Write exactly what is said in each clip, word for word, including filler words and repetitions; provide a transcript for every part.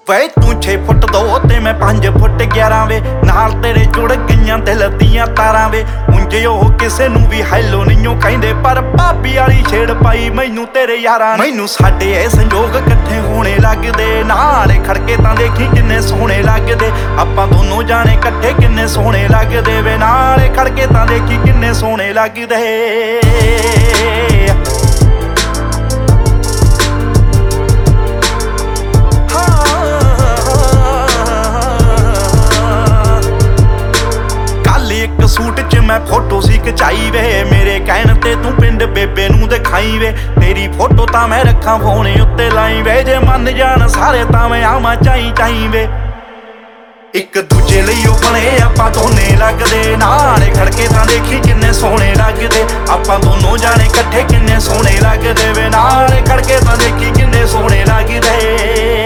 ਵੇ ਤੂੰ ਛੇ ਫੁੱਟ ਦੋ ਤੇ ਮੈਂ ਪੰਜ ਫੁੱਟ ਗਿਆਰਾਂ ਵੇ ਨਾਲ ਤੇਰੇ ਜੁੜ ਗਈਆਂ ਦਿਲ ਦੀਆਂ ਤਾਰਾਂ ਵੇ ਉਂਝ ਉਹ ਕਿਸੇ ਨੂੰ ਵੀ ਹੈਲੋ ਨਹੀਂਓ ਕਹਿੰਦੇ ਪਰ ਭਾਬੀ ਵਾਲੀ ਛੇੜ ਪਾਈ ਮੈਨੂੰ ਤੇਰੇ ਯਾਰਾਂ ਮੈਨੂੰ ਸਾਡੇ ਇਹ ਸੰਜੋਗ ਇਕੱਠੇ ਹੋਣੇ ਲੱਗਦੇ ਨਾਲੇ ਖੜਕੇ ਤਾਂ ਦੇਖੀ ਕਿੰਨੇ ਸੋਹਣੇ ਲੱਗਦੇ ਆਪਾਂ ਦੋਨੋਂ ਜਾਣੇ ਇਕੱਠੇ ਕਿੰਨੇ ਸੋਹਣੇ ਲੱਗਦੇ ਵੇ ਨਾਲੇ ਖੜਕੇ ਤਾਂ ਦੇਖੀ ਕਿੰਨੇ ਸੋਹਣੇ ਲੱਗਦੇ ਇੱਕ ਸੂਟ ਚ ਮੈਂ ਫੋਟੋ ਸੀ ਖਿਚਾਈ ਵੇ ਮੇਰੇ ਕਹਿਣ ਤੇ ਤੂੰ ਪਿੰਡ ਬੇਬੇ ਨੂੰ ਦਿਖਾਈ ਵੇ ਤੇਰੀ ਫੋਟੋ ਤਾਂ ਮੈਂ ਰੱਖਾਂ ਫੋਨ ਉੱਤੇ ਲਾਈ ਵੇ ਜੇ ਮੰਨ ਜਾਣ ਸਾਰੇ ਤਾਂ ਮੈਂ ਆਵਾਂ ਚਾਈ ਚਾਈ ਵੇ ਇੱਕ ਦੂਜੇ ਲਈ ਉਹ ਬਣੇ ਆਪਾਂ ਦੋਨੇ ਲੱਗਦੇ ਨਾਲੇ ਖੜਕੇ ਤਾਂ ਦੇਖੀ ਕਿੰਨੇ ਸੋਹਣੇ ਲੱਗਦੇ ਆਪਾਂ ਦੋਨੋਂ ਜਾਣੇ ਇਕੱਠੇ ਕਿੰਨੇ ਸੋਹਣੇ ਲੱਗਦੇ ਵੇ ਨਾਲੇ ਖੜਕੇ ਤਾਂ ਦੇਖੀ ਕਿੰਨੇ ਸੋਹਣੇ ਲੱਗਦੇ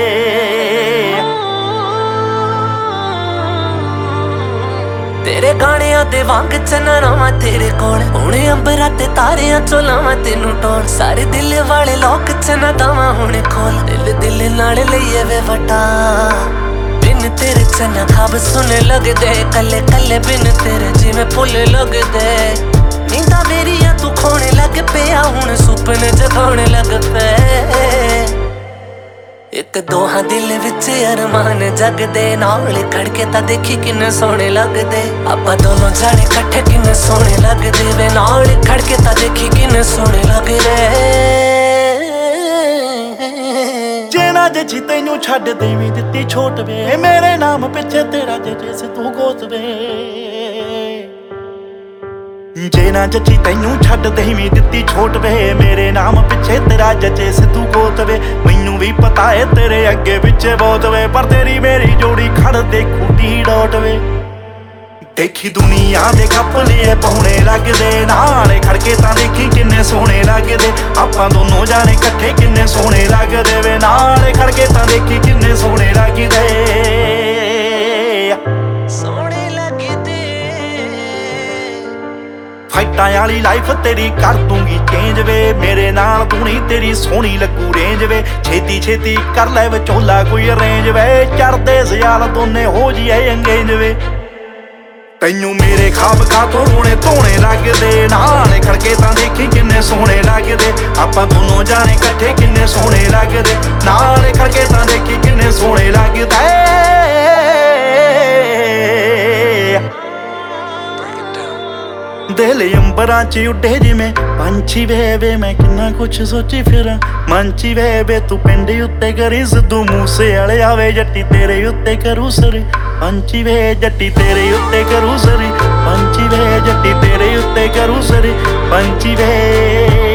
ਤੇਰੇ ਗਾਣਿਆਂ ਦੇ ਵਾਂਗ ਚੰਨਣਾ ਮੈਂ ਤੇਰੇ ਕੋਲ ਹੁਣੇ ਅੰਬਰਾਂ ਤੇ ਤਾਰਿਆਂ ਚੋਂ ਲਾਵਾਂ ਤੈਨੂੰ ਟੋਲ ਸਾਰੇ ਦਿਲ ਵਾਲੇ ਲੋਕ ਚੰਨਾ ਦਵਾਂ ਹੁਣੇ ਖੋਲ ਦਿਲ ਦਿਲ ਨਾਲ ਲਈਏ ਵੇ ਵਟਾ ਬਿਨ ਤੇਰੇ ਚੰਨਾ ਖਾਬ ਸੁਣੇ ਲੱਗਦੇ ਕੱਲੇ ਕੱਲੇ ਬਿਨ ਤੇਰੇ ਜਿਵੇਂ ਫੁੱਲ ਲੱਗਦੇ ਨੀਂਦਾਂ ਮੇਰੀਆਂ ਤੂੰ ਖੋਣੇ ਲੱਗ ਪਿਆ ਹੁਣ ਸੁਪਨੇ ਜਗਾਉਣ ਲੱਗ ਪਏ ਇੱਕ ਦੋਹਾਂ ਦਿਲ ਵਿੱਚ ਅਰਮਾਨ ਜਗਦੇ ਨਾਲ ਖੜਕੇ ਤਾਂ ਦੇਖੀ ਕਿੰਨੇ ਸੋਹਣੇ ਲੱਗਦੇ ਆਪਾਂ ਦੋਨੋਂ ਜਾਣੇ ਇਕੱਠੇ ਕਿੰਨੇ ਸੋਹਣੇ ਲੱਗਦੇ ਵੇ ਨਾਲ ਖੜਕੇ ਤਾਂ ਦੇਖੀ ਕਿੰਨੇ ਸੋਹਣੇ ਲੱਗਦੇ ਜੇ ਨਾ ਜੱਜੀ ਤੈਨੂੰ ਛੱਡ ਦੇਵੀਂ ਦਿੱਤੀ ਛੋਟ ਵੇ ਮੇਰੇ ਨਾਮ ਪਿੱਛੇ ਤੇਰਾ ਜੇ ਸੇ ਤੂੰ ਗੋਤ ਵੇ ਜੇ ਨਾ ਜੱਜੀ ਤੈਨੂੰ ਛੱਡ ਦੇਵੀਂ ਦਿੱਤੀ ਛੋਟ ਵੇ ਮੇਰੇ ਨਾਮ ਪਿੱਛੇ ਤੇਰਾ ਜੱਜੇ ਸਿੱਧੂ ਗੋਤ ਵੇ ਮੈਨੂੰ ਵੀ ਪਤਾ ਏ ਤੇਰੇ ਅੱਗੇ ਪਿੱਛੇ ਬਹੁਤ ਵੇ ਪਰ ਤੇਰੀ ਮੇਰੀ ਜੋੜੀ ਖੜ ਦੇ ਖੂਟੀ ਡੋਟ ਵੇ ਦੇਖੀ ਦੁਨੀਆ ਦੇ ਖੱਪਲੀਏ ਪਾਉਣੇ ਲੱਗਦੇ ਨਾਲੇ ਖੜਕੇ ਤਾਂ ਦੇਖੀ ਕਿੰਨੇ ਸੋਹਣੇ ਲੱਗਦੇ ਆਪਾਂ ਦੋਨੋਂ ਜਾਣੇ ਇਕੱਠੇ ਕਿੰਨੇ ਸੋਹਣੇ ਲੱਗਦੇ ਵੇ ਨਾਲੇ ਖੜਕੇ ਤਾਂ ਦੇਖੀ ਕਿੰਨੇ ਸੋਹਣੇ ਲੱਗਦੇ ਫਾਈਟਾਂ ਵਾਲੀ ਲਾਈਫ ਤੇਰੀ ਕਰ ਦੂੰਗੀ ਚੇਂਜ ਵੇ ਮੇਰੇ ਨਾਲ ਤੂੰ ਨਹੀਂ ਤੇਰੀ ਸੋਹਣੀ ਲੱਗੂ ਰੇਂਜ ਵੇ ਛੇਤੀ ਛੇਤੀ ਕਰ ਲੈ ਵਿਚੋਲਾ ਕੋਈ ਅਰੇਂਜ ਵੇ ਚੜਦੇ ਸਿਆਲ ਦੋਨੇ ਹੋ ਜੀਏ ਅੰਗੇਜ ਵੇ ਤੈਨੂੰ ਮੇਰੇ ਖਾਬ ਕਾਤੋਂ ਰੋਣੇ ਧੋਣੇ ਲੱਗਦੇ ਨਾਲੇ ਖੜਕੇ ਤਾਂ ਦੇਖੀ ਕਿੰਨੇ ਸੋਹਣੇ ਲੱਗਦੇ ਆਪਾਂ ਦੋਨੋਂ ਜਾਣੇ ਇਕੱਠੇ ਕਿੰਨੇ ਸੋਹਣੇ ਲੱਗਦੇ ਨਾਲੇ ਖੜਕੇ ਤਾਂ ਦੇਖੀ ਕਿੰਨੇ ਸੋਹਣੇ ਲੱਗਦੇ ਦਿਲ ਅੰਬਰਾਂ ਚ ਉੱਡੇ ਜਿਵੇਂ ਪੰਛੀ ਵੇ ਵੇ ਮੈਂ ਕਿੰਨਾ ਕੁਛ ਸੋਚੀ ਫਿਰਾਂ ਮੰਚੀ ਵੇ ਵੇ ਤੂੰ ਪਿੰਡ ਉੱਤੇ ਕਰੀ ਸਿੱਧੂ ਮੂਸੇ ਵਾਲੇ ਆਵੇ ਜੱਟੀ ਤੇਰੇ ਉੱਤੇ ਕਰੂ ਸਰੀ ਪੰਛੀ ਵੇ ਜੱਟੀ ਤੇਰੇ ਉੱਤੇ ਕਰੂ ਸਰੀ ਪੰਛੀ ਵੇ ਜੱਟੀ ਤੇਰੇ ਉੱਤੇ ਕਰੂ ਸਰੀ ਪੰਛੀ ਵੇ